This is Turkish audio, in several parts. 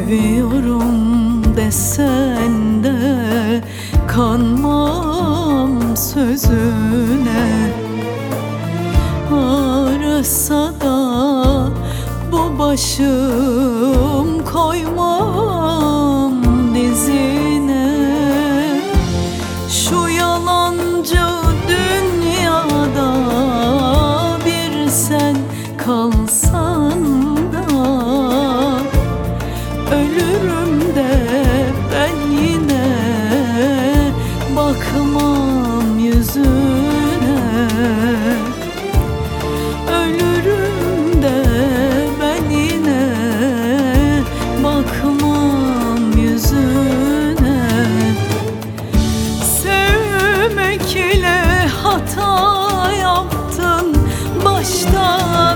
Seviyorum desen de kanmam sözüne. Arasa da bu başım koymam dizine. Şu yalancı dünyada bir sen kalsan da ölürüm de ben yine bakmam yüzüne. Ölürüm de ben yine bakmam yüzüne. Sevmekle hata yaptın baştan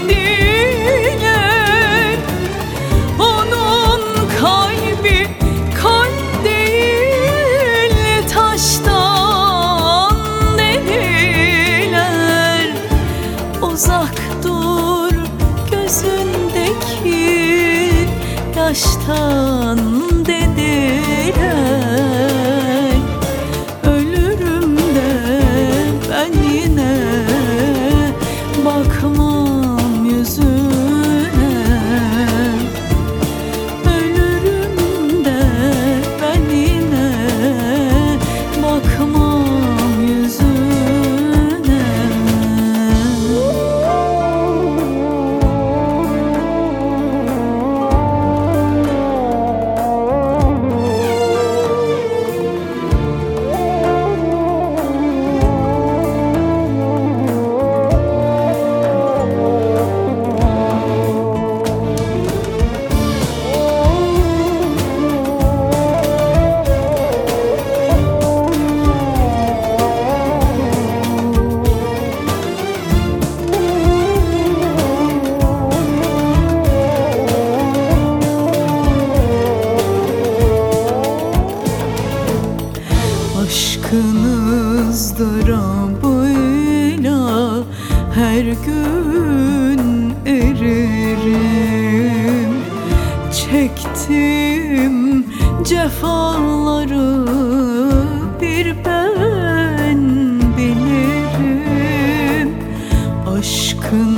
dediler. Onun kalbi kalp değil taştan dediler. Uzak dur gözündeki yaştan dediler. Ölürüm de ben yine bakmam yüzüne. Ölürüm de ben yine bakmam yüzüne. Aşkın ızdırabıyla her gün eririm. Çektim cefaları bir ben bilirim. Aşkın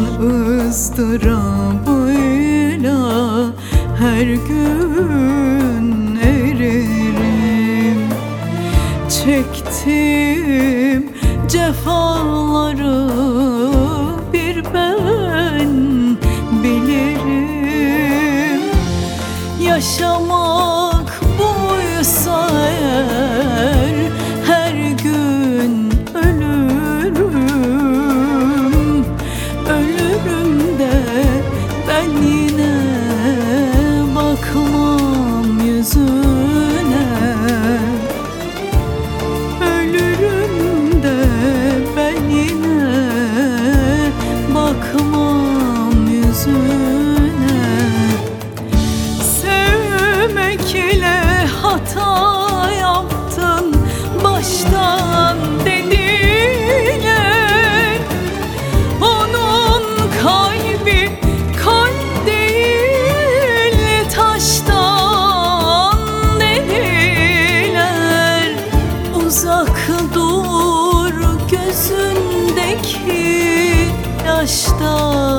ızdırabıyla her gün eririm. Çektim cefaları bir ben bilirim. Yaşamak buysa eğer her gün ölürüm. Ölürüm de ben yine bakmam yüzüne. Ölürüm de ben yine bakmam yüzüne. Sevmekle hata yaptın baştan dediler. Onun kalbi kalp değil taştan dediler. Uzak dur gözündeki yaştan